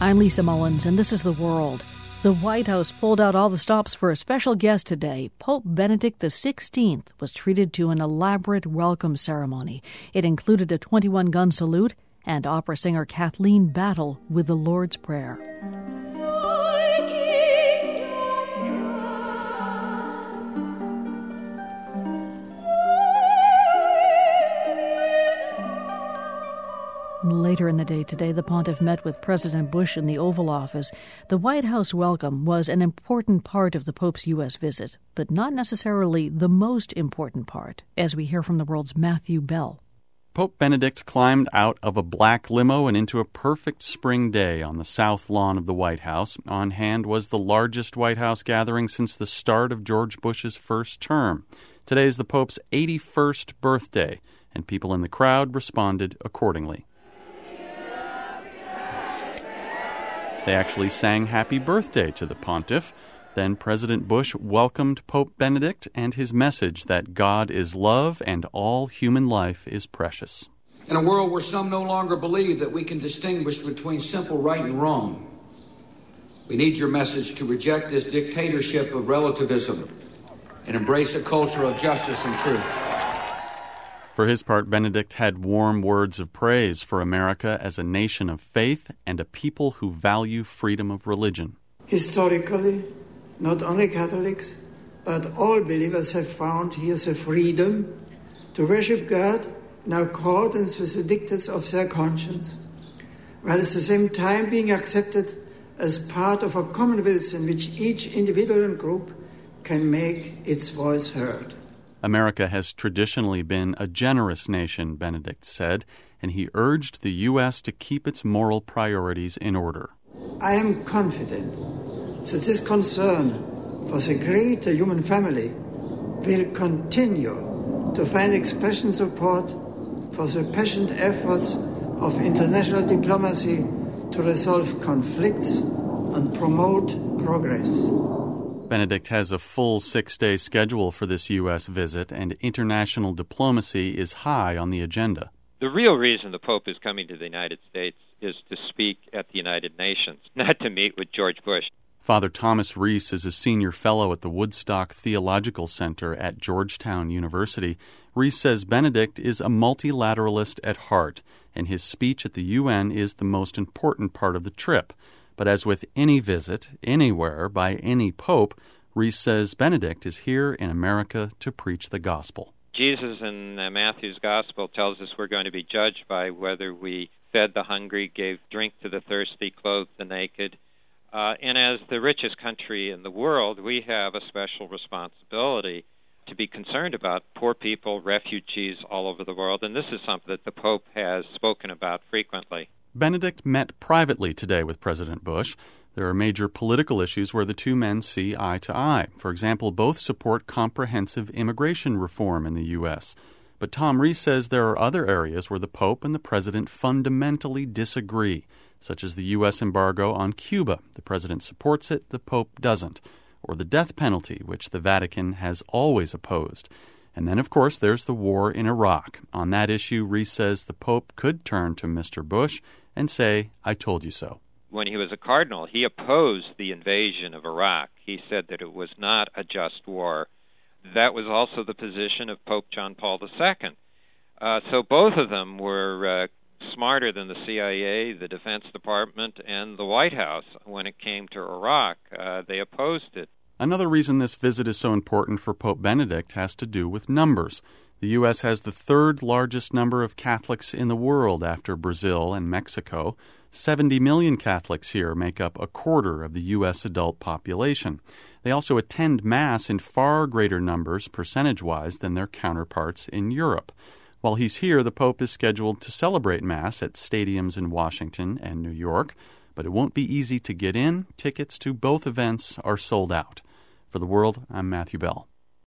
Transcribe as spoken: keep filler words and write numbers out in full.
I'm Lisa Mullins, and this is The World. The White House pulled out all the stops for a special guest today. Pope Benedict the sixteenth was treated to an elaborate welcome ceremony. It included a twenty-one gun salute and opera singer Kathleen Battle with the Lord's Prayer. Later in the day today, the pontiff met with President Bush in the Oval Office. The White House welcome was an important part of the Pope's U S visit, but not necessarily the most important part, as we hear from The World's Matthew Bell. Pope Benedict climbed out of a black limo and into a perfect spring day on the south lawn of the White House. On hand was the largest White House gathering since the start of George Bush's first term. Today is the Pope's eighty-first birthday, and people in the crowd responded accordingly. They actually sang happy birthday to the pontiff. Then President Bush welcomed Pope Benedict and his message that God is love and all human life is precious. In a world where some no longer believe that we can distinguish between simple right and wrong, we need your message to reject this dictatorship of relativism and embrace a culture of justice and truth. For his part, Benedict had warm words of praise for America as a nation of faith and a people who value freedom of religion. Historically, not only Catholics, but all believers have found here the freedom to worship God in accordance with the dictates of their conscience, while at the same time being accepted as part of a commonwealth in which each individual and group can make its voice heard. America has traditionally been a generous nation, Benedict said, and he urged the U S to keep its moral priorities in order. I am confident that this concern for the greater human family will continue to find expression support for the passionate efforts of international diplomacy to resolve conflicts and promote progress. Benedict has a full six-day schedule for this U S visit, and international diplomacy is high on the agenda. The real reason the Pope is coming to the United States is to speak at the United Nations, not to meet with George Bush. Father Thomas Reese is a senior fellow at the Woodstock Theological Center at Georgetown University. Reese says Benedict is a multilateralist at heart, and his speech at the U N is the most important part of the trip. But as with any visit, anywhere, by any pope, Reese says Benedict is here in America to preach the gospel. Jesus in uh, Matthew's gospel tells us we're going to be judged by whether we fed the hungry, gave drink to the thirsty, clothed the naked. Uh, and as the richest country in the world, we have a special responsibility to be concerned about poor people, refugees all over the world. And this is something that the Pope has spoken about frequently. Benedict met privately today with President Bush. There are major political issues where the two men see eye to eye. For example, both support comprehensive immigration reform in the U S. But Tom Reese says there are other areas where the Pope and the President fundamentally disagree, such as the U S embargo on Cuba. The President supports it, the Pope doesn't. Or the death penalty, which the Vatican has always opposed. And then, of course, there's the war in Iraq. On that issue, Reese says the Pope could turn to Mister Bush and say, I told you so. When he was a cardinal, he opposed the invasion of Iraq. He said that it was not a just war. That was also the position of Pope John Paul the Second. Uh, so both of them were uh, smarter than the C I A, the Defense Department, and the White House when it came to Iraq. Uh, they opposed it. Another reason this visit is so important for Pope Benedict has to do with numbers. The U S has the third largest number of Catholics in the world after Brazil and Mexico. seventy million Catholics here make up a quarter of the U S adult population. They also attend Mass in far greater numbers percentage-wise than their counterparts in Europe. While he's here, the Pope is scheduled to celebrate Mass at stadiums in Washington and New York, but it won't be easy to get in. Tickets to both events are sold out. For The World, I'm Matthew Bell.